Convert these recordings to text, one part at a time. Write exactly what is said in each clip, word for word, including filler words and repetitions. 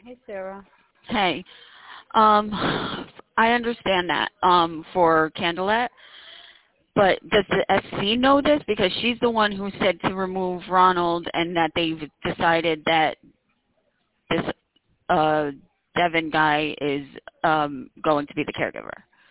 Hey, Sarah. Hey, um, I understand that um, for Candelette, but does the S C know this? Because she's the one who said to remove Ronald and that they've decided that this uh, Devin guy is um, going to be the caregiver.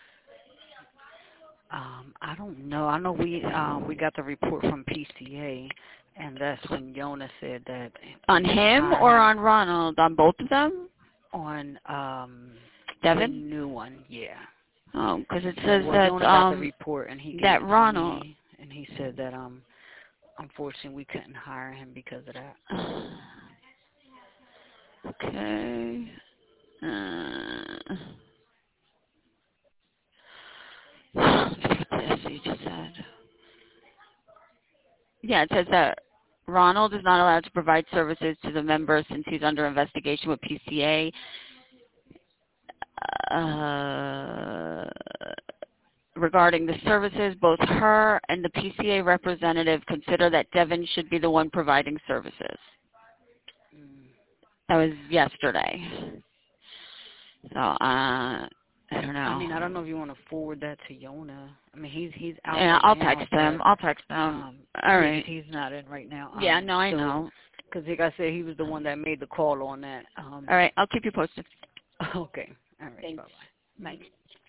Um, I don't know. I know we um we got the report from P C A, and that's when Yona said that On him or on Ronald? On both of them? on um Devin? the new one, yeah. Oh, because it says well, that Yona got the um report, and he gave that it to Ronald. me, and he said that um unfortunately we couldn't hire him because of that. Okay. Uh, let's see what the S C just said. Yeah, it says that Ronald is not allowed to provide services to the member since he's under investigation with P C A. Uh, regarding the services, both her and the P C A representative consider that Devin should be the one providing services. Mm. That was yesterday. So, uh, I don't know. I mean, I don't know if you want to forward that to Yona. I mean, he's he's out Yeah, right I'll now, text but him. I'll text him. um, All yeah, right. he's not in right now. Um, Yeah, no, I so, know. because like I said, he was the one that made the call on that. Um, All right, I'll keep you posted. okay. All right. Thanks. Bye-bye. Bye.